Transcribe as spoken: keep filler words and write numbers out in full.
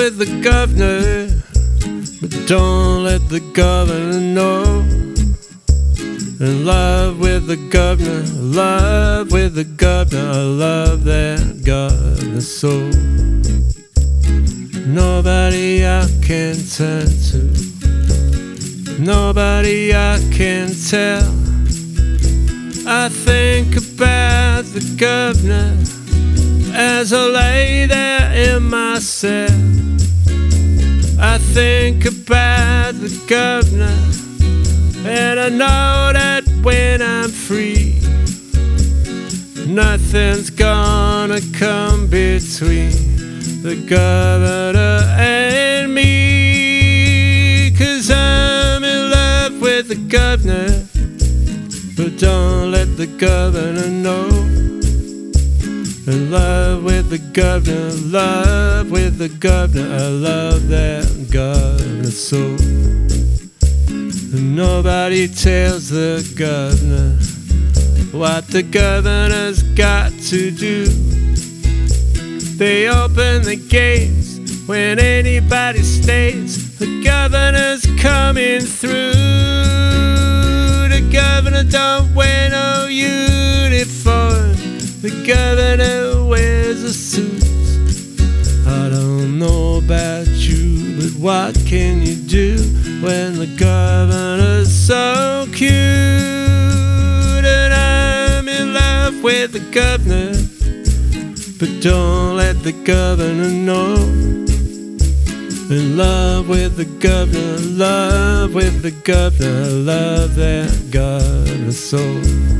with the governor, but don't let the governor know. In love with the governor, love with the governor, I love that governor so. Nobody I can turn to, nobody I can tell. I think about the governor as I lay there in my cell. I think about the governor, and I know that when I'm free, nothing's gonna come between the governor and me. 'Cause I'm in love with the governor, but don't let the governor know. In love with the governor, love with the governor, I love that governor so. And nobody tells the governor what the governor's got to do. They open the gates when anybody stays. The governor's coming through. The governor don't wear no uniform. The governor wears a suit. I don't know about you, but what can you do when the governor's so cute? And I'm in love with the governor, but don't let the governor know. In love with the governor, love with the governor, love that governor so.